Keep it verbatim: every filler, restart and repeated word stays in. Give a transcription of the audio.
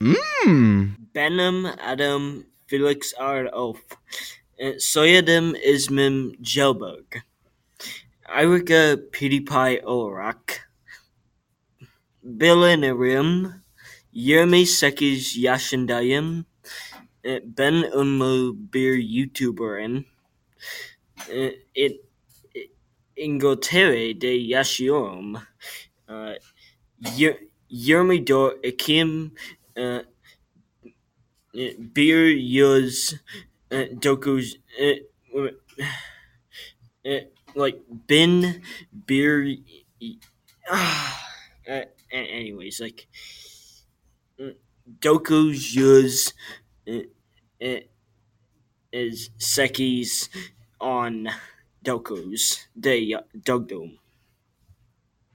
Mmm. Benim Adam Felix Ardof, Soyadım İsmim Jelberg, Ayrıca PewDiePie olarak Bilinirim, yirmi sekiz yaşındayım, ben ünlü bir YouTuber'ım, İngiltere'de yaşıyorum, yirmi dört Ekim bir yüz dokuz like bin bir uh, anyways like dokuz yüz is sekis on dokuz de dogdom.